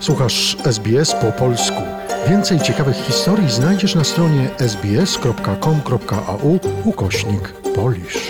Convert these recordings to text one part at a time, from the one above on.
Słuchasz SBS po polsku. Więcej ciekawych historii znajdziesz na stronie sbs.com.au/Polish.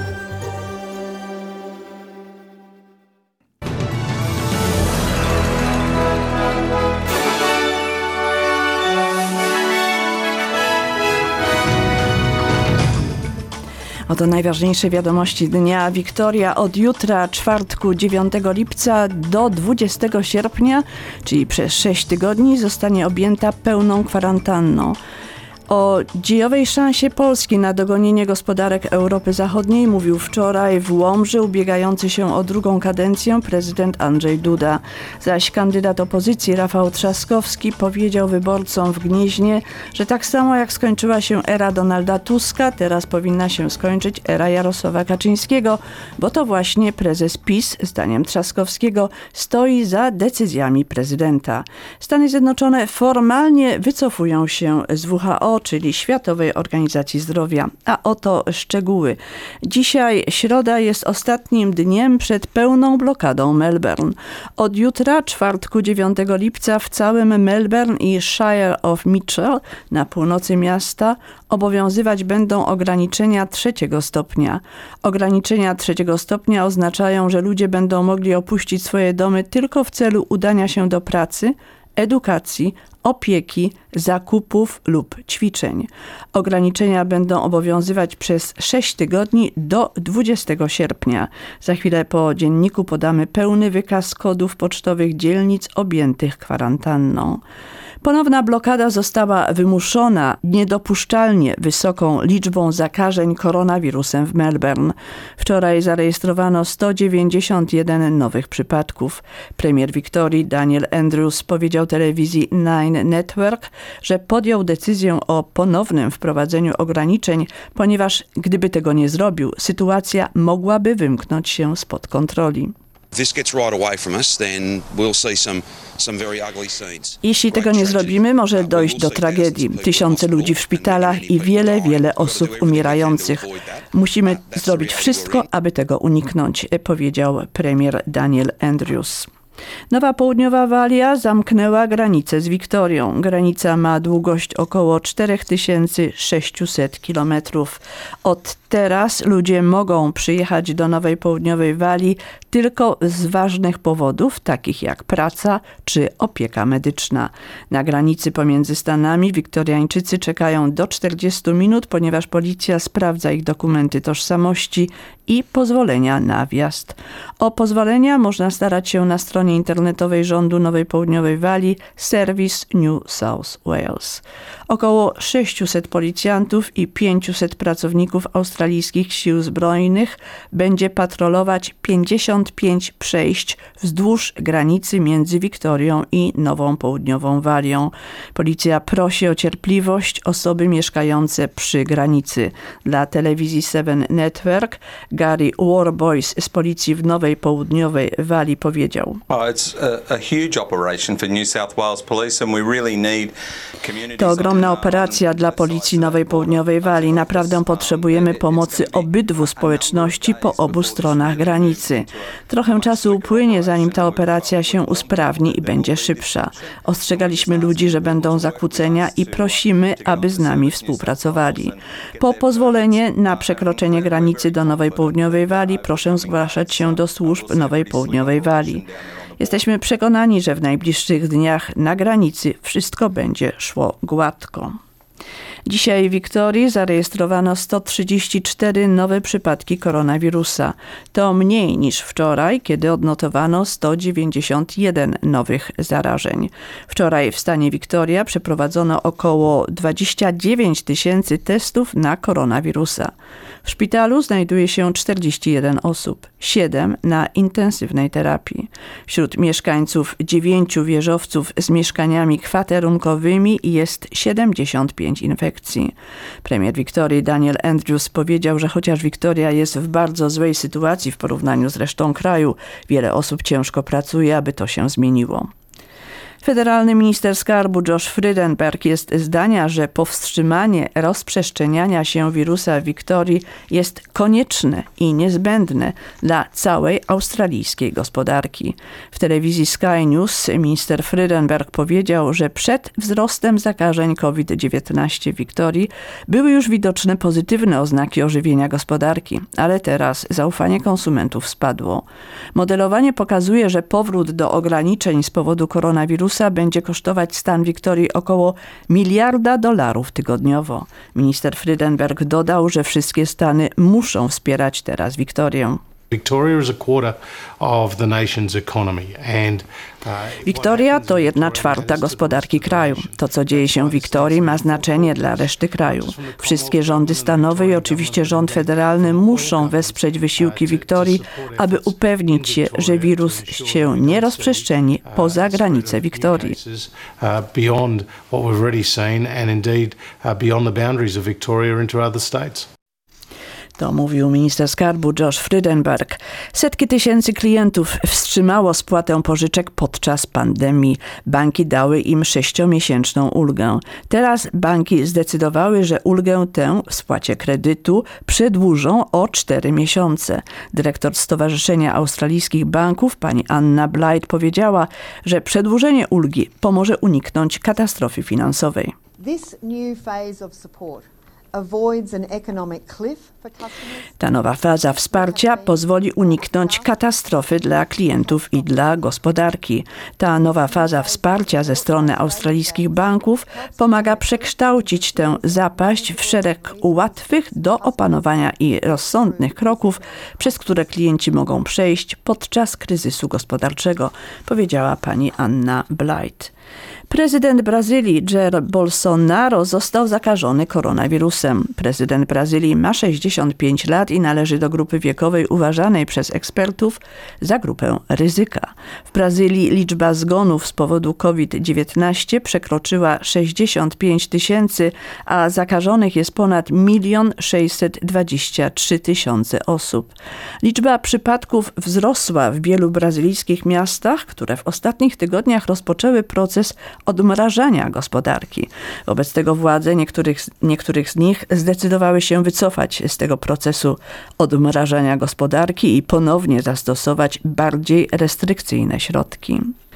Oto najważniejsze wiadomości dnia. Wiktoria od jutra, czwartku 9 lipca do 20 sierpnia, czyli przez 6 tygodni, zostanie objęta pełną kwarantanną. O dziejowej szansie Polski na dogonienie gospodarek Europy Zachodniej mówił wczoraj w Łomży ubiegający się o drugą kadencję prezydent Andrzej Duda. Zaś kandydat opozycji Rafał Trzaskowski powiedział wyborcom w Gnieźnie, że tak samo jak skończyła się era Donalda Tuska, teraz powinna się skończyć era Jarosława Kaczyńskiego, bo to właśnie prezes PiS, zdaniem Trzaskowskiego, stoi za decyzjami prezydenta. Stany Zjednoczone formalnie wycofują się z WHO, czyli Światowej Organizacji Zdrowia. A oto szczegóły. Dzisiaj środa jest ostatnim dniem przed pełną blokadą Melbourne. Od jutra, czwartku 9 lipca, w całym Melbourne i Shire of Mitchell na północy miasta obowiązywać będą ograniczenia 3 stopnia. Ograniczenia 3 stopnia oznaczają, że ludzie będą mogli opuścić swoje domy tylko w celu udania się do pracy, edukacji, opieki, zakupów lub ćwiczeń. Ograniczenia będą obowiązywać przez 6 tygodni do 20 sierpnia. Za chwilę po dzienniku podamy pełny wykaz kodów pocztowych dzielnic objętych kwarantanną. Ponowna blokada została wymuszona niedopuszczalnie wysoką liczbą zakażeń koronawirusem w Melbourne. Wczoraj zarejestrowano 191 nowych przypadków. Premier Wiktorii Daniel Andrews powiedział telewizji Nine Network, że podjął decyzję o ponownym wprowadzeniu ograniczeń, ponieważ gdyby tego nie zrobił, sytuacja mogłaby wymknąć się spod kontroli. Jeśli tego nie zrobimy, może dojść do tragedii. Tysiące ludzi w szpitalach i wiele osób umierających. Musimy zrobić wszystko, aby tego uniknąć, powiedział premier Daniel Andrews. Nowa Południowa Walia zamknęła granicę z Wiktorią. Granica ma długość około 4600 kilometrów. Od teraz ludzie mogą przyjechać do Nowej Południowej Walii tylko z ważnych powodów, takich jak praca czy opieka medyczna. Na granicy pomiędzy stanami Wiktoriańczycy czekają do 40 minut, ponieważ policja sprawdza ich dokumenty tożsamości i pozwolenia na wjazd. O pozwolenia można starać się na stronie internetowej rządu Nowej Południowej Walii Service New South Wales. Około 600 policjantów i 500 pracowników australijskich sił zbrojnych będzie patrolować 55 przejść wzdłuż granicy między Wiktorią i Nową Południową Walią. Policja prosi o cierpliwość osoby mieszkające przy granicy. Dla telewizji Seven Network Gary Warboys z policji w Nowej Południowej Walii powiedział: To ogromna operacja dla policji Nowej Południowej Walii. Naprawdę potrzebujemy pomocy obydwu społeczności po obu stronach granicy. Trochę czasu upłynie, zanim ta operacja się usprawni i będzie szybsza. Ostrzegaliśmy ludzi, że będą zakłócenia i prosimy, aby z nami współpracowali. Po pozwolenie na przekroczenie granicy do Nowej Południowej Walii proszę zgłaszać się do służb Nowej Południowej Walii. Jesteśmy przekonani, że w najbliższych dniach na granicy wszystko będzie szło gładko. Dzisiaj w Wiktorii zarejestrowano 134 nowe przypadki koronawirusa. To mniej niż wczoraj, kiedy odnotowano 191 nowych zarażeń. Wczoraj w stanie Wiktoria przeprowadzono około 29 000 testów na koronawirusa. W szpitalu znajduje się 41 osób, 7 na intensywnej terapii. Wśród mieszkańców 9 wieżowców z mieszkaniami kwaterunkowymi jest 75 infekcji. Premier Wiktorii Daniel Andrews powiedział, że chociaż Wiktoria jest w bardzo złej sytuacji w porównaniu z resztą kraju, wiele osób ciężko pracuje, aby to się zmieniło. Federalny minister skarbu Josh Frydenberg jest zdania, że powstrzymanie rozprzestrzeniania się wirusa w Wiktorii jest konieczne i niezbędne dla całej australijskiej gospodarki. W telewizji Sky News minister Frydenberg powiedział, że przed wzrostem zakażeń COVID-19 w Wiktorii były już widoczne pozytywne oznaki ożywienia gospodarki, ale teraz zaufanie konsumentów spadło. Modelowanie pokazuje, że powrót do ograniczeń z powodu koronawirusa będzie kosztować stan Wiktorii około $1 miliarda tygodniowo. Minister Frydenberg dodał, że wszystkie stany muszą wspierać teraz Wiktorię. Victoria is a quarter of the nation's economy and Wiktoria to 1/4 gospodarki kraju. To, co dzieje się w Wiktorii, ma znaczenie dla reszty kraju. Wszystkie rządy stanowe i oczywiście rząd federalny muszą wesprzeć wysiłki Wiktorii, aby upewnić się, że wirus się nie rozprzestrzeni poza granice Wiktorii. beyond what we've already seen and indeed beyond the boundaries of Victoria into other states. To mówił minister skarbu Josh Frydenberg. Setki tysięcy klientów wstrzymało spłatę pożyczek podczas pandemii. Banki dały im 6-miesięczną ulgę. Teraz banki zdecydowały, że ulgę tę w spłacie kredytu przedłużą o 4 miesiące. Dyrektor Stowarzyszenia Australijskich Banków, pani Anna Blight, powiedziała, że przedłużenie ulgi pomoże uniknąć katastrofy finansowej. This new phase of support avoids an economic cliff for customers. Ta nowa faza wsparcia pozwoli uniknąć katastrofy dla klientów i dla gospodarki. Ta nowa faza wsparcia ze strony australijskich banków pomaga przekształcić tę zapaść w szereg łatwych do opanowania i rozsądnych kroków, przez które klienci mogą przejść podczas kryzysu gospodarczego, powiedziała pani Anna Blight. Prezydent Brazylii Jair Bolsonaro został zakażony koronawirusem. Prezydent Brazylii ma 65 lat i należy do grupy wiekowej uważanej przez ekspertów za grupę ryzyka. W Brazylii liczba zgonów z powodu COVID-19 przekroczyła 65 000, a zakażonych jest ponad 1 623 000 osób. Liczba przypadków wzrosła w wielu brazylijskich miastach, które w ostatnich tygodniach rozpoczęły proces odmrażania gospodarki. Wobec tego władze niektórych z nich zdecydowały się wycofać z tego procesu odmrażania gospodarki i ponownie zastosować bardziej restrykcyjne środki.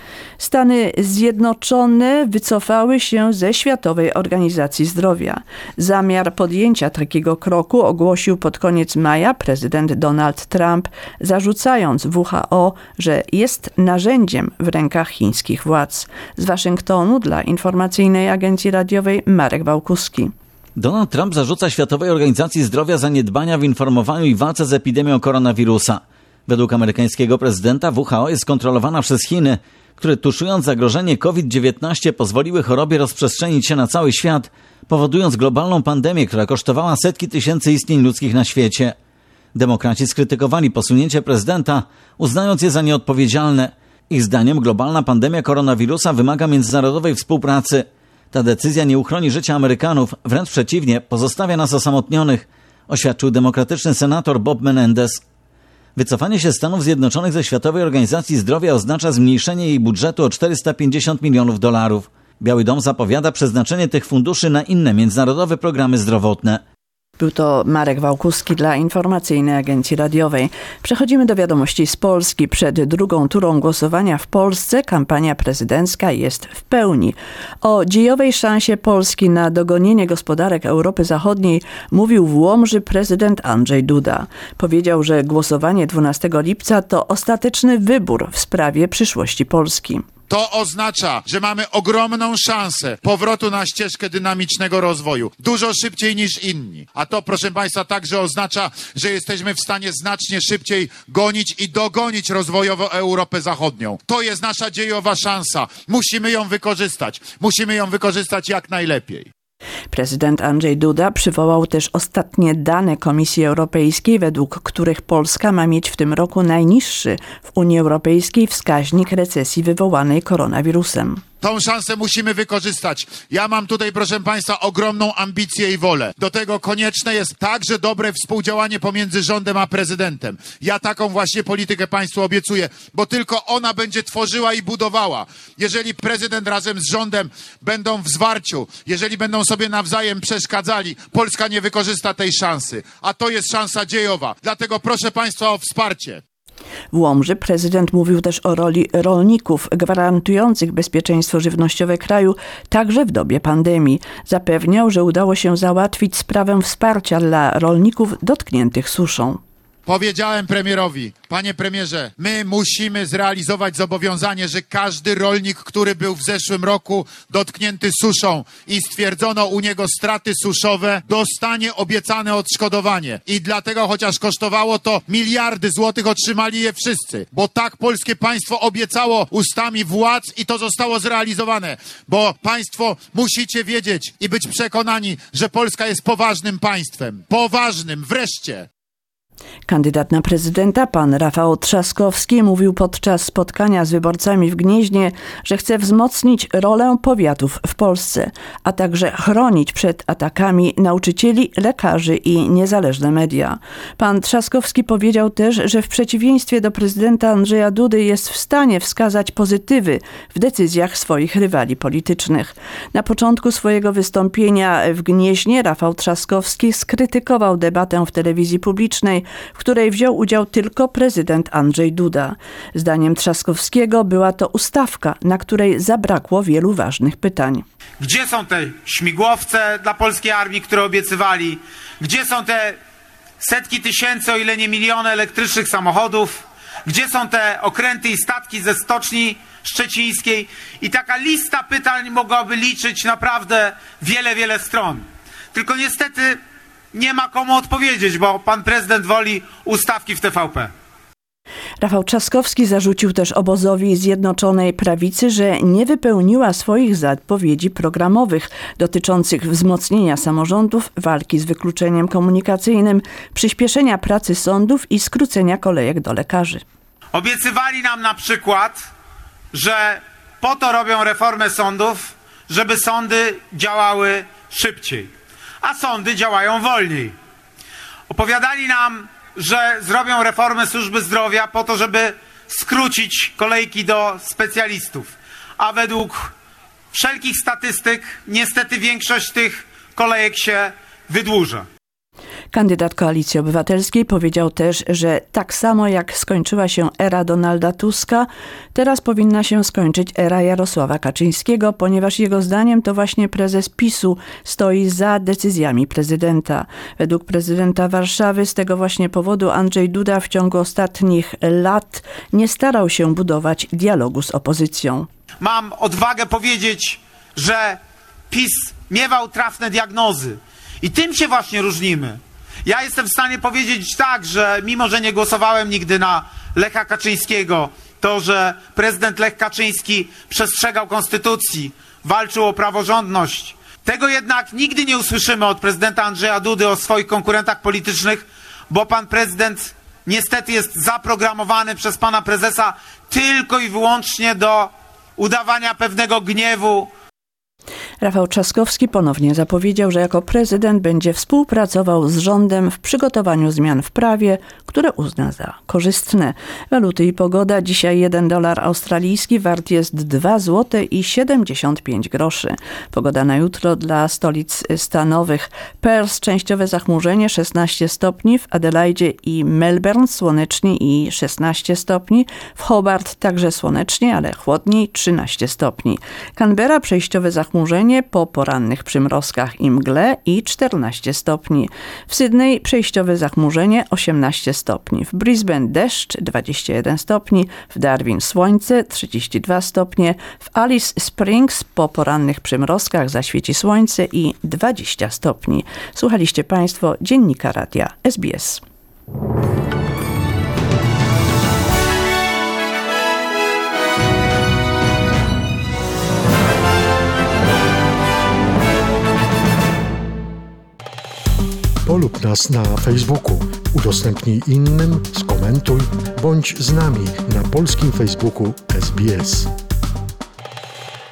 Stany Zjednoczone wycofały się ze Światowej Organizacji Zdrowia. Zamiar podjęcia takiego kroku ogłosił pod koniec maja prezydent Donald Trump, zarzucając WHO, że jest narzędziem w rękach chińskich władz. Z Waszyngtonu dla Informacyjnej Agencji Radiowej Marek Wałkuski. Donald Trump zarzuca Światowej Organizacji Zdrowia zaniedbania w informowaniu i walce z epidemią koronawirusa. Według amerykańskiego prezydenta WHO jest kontrolowana przez Chiny, które tuszując zagrożenie COVID-19 pozwoliły chorobie rozprzestrzenić się na cały świat, powodując globalną pandemię, która kosztowała setki tysięcy istnień ludzkich na świecie. Demokraci skrytykowali posunięcie prezydenta, uznając je za nieodpowiedzialne. Ich zdaniem globalna pandemia koronawirusa wymaga międzynarodowej współpracy. Ta decyzja nie uchroni życia Amerykanów, wręcz przeciwnie, pozostawia nas osamotnionych, oświadczył demokratyczny senator Bob Menendez. Wycofanie się Stanów Zjednoczonych ze Światowej Organizacji Zdrowia oznacza zmniejszenie jej budżetu o $450 milionów. Biały Dom zapowiada przeznaczenie tych funduszy na inne międzynarodowe programy zdrowotne. Był to Marek Wałkuski dla Informacyjnej Agencji Radiowej. Przechodzimy do wiadomości z Polski. Przed drugą turą głosowania w Polsce kampania prezydencka jest w pełni. O dziejowej szansie Polski na dogonienie gospodarek Europy Zachodniej mówił w Łomży prezydent Andrzej Duda. Powiedział, że głosowanie 12 lipca to ostateczny wybór w sprawie przyszłości Polski. To oznacza, że mamy ogromną szansę powrotu na ścieżkę dynamicznego rozwoju. Dużo szybciej niż inni. A to, proszę Państwa, także oznacza, że jesteśmy w stanie znacznie szybciej gonić i dogonić rozwojowo Europę Zachodnią. To jest nasza dziejowa szansa. Musimy ją wykorzystać. Musimy ją wykorzystać jak najlepiej. Prezydent Andrzej Duda przywołał też ostatnie dane Komisji Europejskiej, według których Polska ma mieć w tym roku najniższy w Unii Europejskiej wskaźnik recesji wywołanej koronawirusem. Tą szansę musimy wykorzystać. Ja mam tutaj, proszę Państwa, ogromną ambicję i wolę. Do tego konieczne jest także dobre współdziałanie pomiędzy rządem a prezydentem. Ja taką właśnie politykę Państwu obiecuję, bo tylko ona będzie tworzyła i budowała. Jeżeli prezydent razem z rządem będą w zwarciu, jeżeli będą sobie nawzajem przeszkadzali, Polska nie wykorzysta tej szansy. A to jest szansa dziejowa. Dlatego proszę Państwa o wsparcie. W Łomży prezydent mówił też o roli rolników gwarantujących bezpieczeństwo żywnościowe kraju także w dobie pandemii. Zapewniał, że udało się załatwić sprawę wsparcia dla rolników dotkniętych suszą. Powiedziałem premierowi, panie premierze, my musimy zrealizować zobowiązanie, że każdy rolnik, który był w zeszłym roku dotknięty suszą i stwierdzono u niego straty suszowe, dostanie obiecane odszkodowanie. I dlatego, chociaż kosztowało to miliardy złotych, otrzymali je wszyscy. Bo tak polskie państwo obiecało ustami władz i to zostało zrealizowane. Bo państwo musicie wiedzieć i być przekonani, że Polska jest poważnym państwem. Poważnym, wreszcie. Kandydat na prezydenta, pan Rafał Trzaskowski, mówił podczas spotkania z wyborcami w Gnieźnie, że chce wzmocnić rolę powiatów w Polsce, a także chronić przed atakami nauczycieli, lekarzy i niezależne media. Pan Trzaskowski powiedział też, że w przeciwieństwie do prezydenta Andrzeja Dudy jest w stanie wskazać pozytywy w decyzjach swoich rywali politycznych. Na początku swojego wystąpienia w Gnieźnie Rafał Trzaskowski skrytykował debatę w telewizji publicznej, w której wziął udział tylko prezydent Andrzej Duda. Zdaniem Trzaskowskiego była to ustawka, na której zabrakło wielu ważnych pytań. Gdzie są te śmigłowce dla polskiej armii, które obiecywali? Gdzie są te setki tysięcy, o ile nie miliony elektrycznych samochodów? Gdzie są te okręty i statki ze Stoczni Szczecińskiej? I taka lista pytań mogłaby liczyć naprawdę wiele stron. Tylko niestety nie ma komu odpowiedzieć, bo pan prezydent woli ustawki w TVP. Rafał Trzaskowski zarzucił też obozowi Zjednoczonej Prawicy, że nie wypełniła swoich zapowiedzi programowych dotyczących wzmocnienia samorządów, walki z wykluczeniem komunikacyjnym, przyspieszenia pracy sądów i skrócenia kolejek do lekarzy. Obiecywali nam na przykład, że po to robią reformę sądów, żeby sądy działały szybciej, a sądy działają wolniej. Opowiadali nam, że zrobią reformę służby zdrowia po to, żeby skrócić kolejki do specjalistów. A według wszelkich statystyk niestety większość tych kolejek się wydłuża. Kandydat Koalicji Obywatelskiej powiedział też, że tak samo jak skończyła się era Donalda Tuska, teraz powinna się skończyć era Jarosława Kaczyńskiego, ponieważ jego zdaniem to właśnie prezes PiS-u stoi za decyzjami prezydenta. Według prezydenta Warszawy z tego właśnie powodu Andrzej Duda w ciągu ostatnich lat nie starał się budować dialogu z opozycją. Mam odwagę powiedzieć, że PiS miewał trafne diagnozy i tym się właśnie różnimy. Ja jestem w stanie powiedzieć tak, że mimo, że nie głosowałem nigdy na Lecha Kaczyńskiego, to, że prezydent Lech Kaczyński przestrzegał konstytucji, walczył o praworządność. Tego jednak nigdy nie usłyszymy od prezydenta Andrzeja Dudy o swoich konkurentach politycznych, bo pan prezydent niestety jest zaprogramowany przez pana prezesa tylko i wyłącznie do udawania pewnego gniewu. Rafał Trzaskowski ponownie zapowiedział, że jako prezydent będzie współpracował z rządem w przygotowaniu zmian w prawie, które uzna za korzystne. Waluty i pogoda. Dzisiaj $1 australijski wart jest 2 zł i 75 groszy. Pogoda na jutro dla stolic stanowych. Perth częściowe zachmurzenie 16 stopni, w Adelaide i Melbourne słonecznie i 16 stopni, w Hobart także słonecznie, ale chłodniej 13 stopni. Canberra przejściowe zachmurzenie po porannych przymrozkach i mgle i 14 stopni. W Sydney przejściowe zachmurzenie 18 stopni. W Brisbane deszcz 21 stopni. W Darwin słońce 32 stopnie. W Alice Springs po porannych przymrozkach zaświeci słońce i 20 stopni. Słuchaliście Państwo Dziennika Radia SBS. Polub nas na Facebooku, udostępnij innym, skomentuj, bądź z nami na polskim Facebooku SBS.